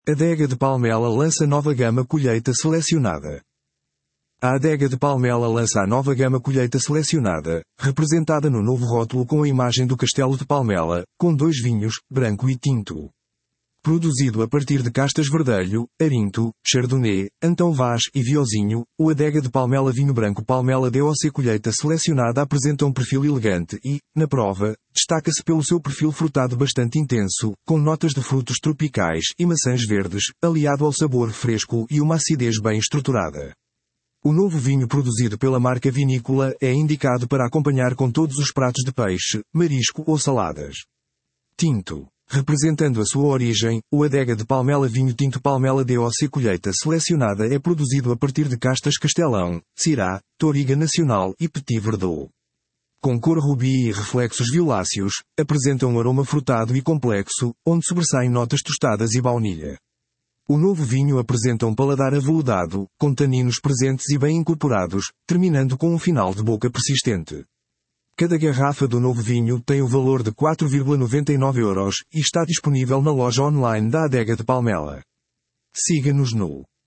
Adega de Palmela lança nova gama colheita selecionada. A Adega de Palmela lança a nova gama colheita selecionada, representada no novo rótulo com a imagem do Castelo de Palmela, com 2 vinhos, branco e tinto. Produzido a partir de castas Verdelho, Arinto, Chardonnay, Antão Vaz e Viozinho, o Adega de Palmela Vinho Branco Palmela DOC Colheita Selecionada apresenta um perfil elegante e, na prova, destaca-se pelo seu perfil frutado bastante intenso, com notas de frutos tropicais e maçãs verdes, aliado ao sabor fresco e uma acidez bem estruturada. O novo vinho produzido pela marca vinícola é indicado para acompanhar com todos os pratos de peixe, marisco ou saladas. Tinto. Representando a sua origem, o Adega de Palmela Vinho Tinto Palmela DOC Colheita Selecionada é produzido a partir de castas Castelão, Syrah, Touriga Nacional e Petit Verdot. Com cor rubi e reflexos violáceos, apresenta um aroma frutado e complexo, onde sobressaem notas tostadas e baunilha. O novo vinho apresenta um paladar aveludado, com taninos presentes e bem incorporados, terminando com um final de boca persistente. Cada garrafa do novo vinho tem o valor de 4,99 € e está disponível na loja online da Adega de Palmela. Siga-nos no